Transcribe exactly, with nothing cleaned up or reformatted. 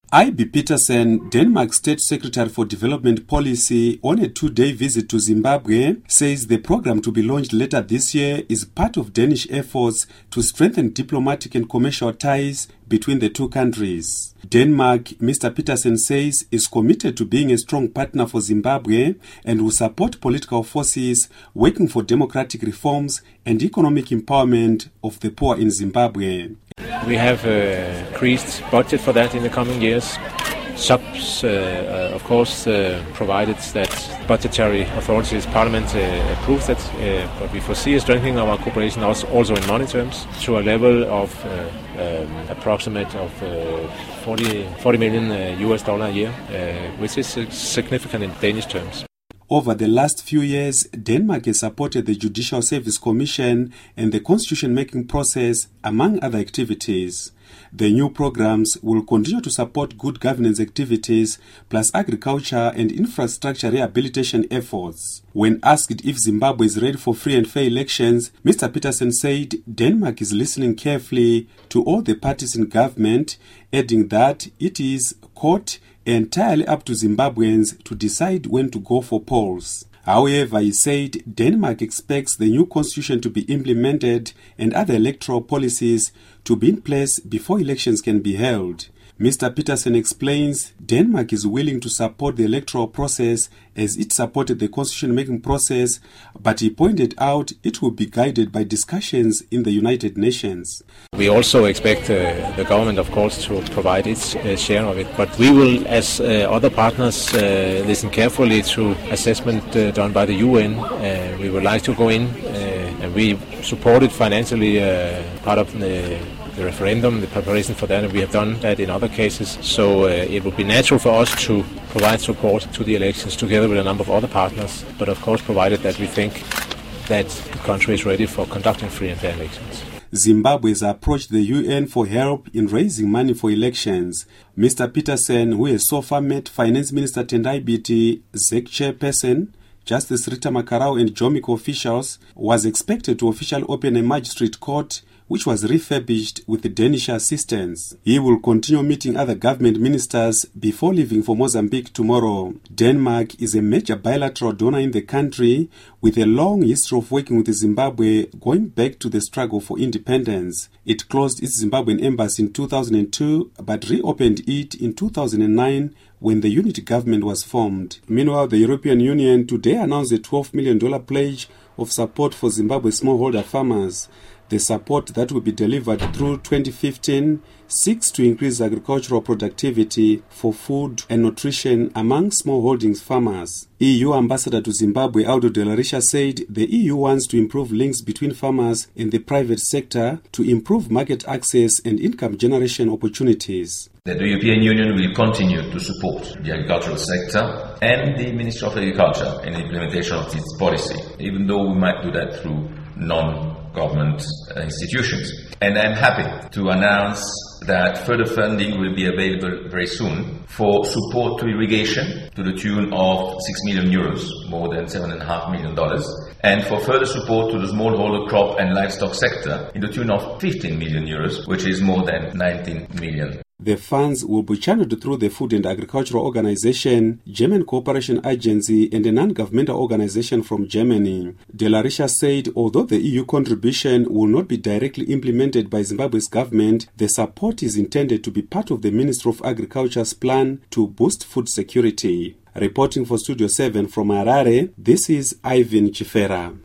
I B Petersen, Denmark's State Secretary for Development Policy, on a two-day visit to Zimbabwe, says the program to be launched later this year is part of Danish efforts to strengthen diplomatic and commercial ties between the two countries. Denmark, Mister Petersen says, is committed to being a strong partner for Zimbabwe and will support political forces working for democratic reforms and economic empowerment of the poor in Zimbabwe. We have uh, increased budget for that in the coming years. S U Bs, uh, uh, of course, uh, provided that budgetary authorities, Parliament uh, approves that, uh, but we foresee a strengthening of our cooperation also, also in money terms to a level of uh, um, approximate of uh, forty, forty million uh, U S dollar a year, uh, which is significant in Danish terms. Over the last few years, Denmark has supported the Judicial Service Commission and the constitution-making process, among other activities. The new programs will continue to support good governance activities, plus agriculture and infrastructure rehabilitation efforts. When asked if Zimbabwe is ready for free and fair elections, Mister Petersen said Denmark is listening carefully to all the parties in government, adding that it is, quote, entirely up to Zimbabweans to decide when to go for polls. However, he said Denmark expects the new constitution to be implemented and other electoral policies to be in place before elections can be held. Mister Petersen explains Denmark is willing to support the electoral process as it supported the constitution-making process, but he pointed out it will be guided by discussions in the United Nations. We also expect uh, the government, of course, to provide its uh, share of it, but we will, as uh, other partners, uh, listen carefully to assessment uh, done by the U N. Uh, we would like to go in, uh, and we supported financially uh, part of the the referendum, the preparation for that, and we have done that in other cases. So uh, it would be natural for us to provide support to the elections together with a number of other partners, but of course provided that we think that the country is ready for conducting free and fair elections. Zimbabwe has approached the U N for help in raising money for elections. Mister Petersen, who has so far met Finance Minister Tendai Biti, Z E C chairperson, Justice Rita Makarau and Jomiko officials, was expected to officially open a magistrate court which was refurbished with the Danish assistance. He will continue meeting other government ministers before leaving for Mozambique tomorrow. Denmark is a major bilateral donor in the country with a long history of working with Zimbabwe going back to the struggle for independence. It closed its Zimbabwean embassy in two thousand two but reopened it in two thousand nine when the unity government was formed. Meanwhile, the European Union today announced a twelve million dollars pledge of support for Zimbabwe smallholder farmers. The support that will be delivered through twenty fifteen seeks to increase agricultural productivity for food and nutrition among smallholding farmers. E U Ambassador to Zimbabwe Aldo De La Richa said the E U wants to improve links between farmers and the private sector to improve market access and income generation opportunities. The European Union will continue to support the agricultural sector and the Ministry of Agriculture in the implementation of its policy, even though we might do that through non-government uh, institutions. And I'm happy to announce that further funding will be available very soon for support to irrigation to the tune of six million euros, more than seven point five million dollars, and for further support to the smallholder crop and livestock sector in the tune of fifteen million euros, which is more than nineteen million. The funds will be channeled through the Food and Agricultural Organization, German Cooperation Agency, and a non-governmental organization from Germany. De La Richa said although the E U contribution will not be directly implemented by Zimbabwe's government, the support is intended to be part of the Ministry of Agriculture's plan to boost food security. Reporting for Studio seven from Harare, this is Ivan Chifera.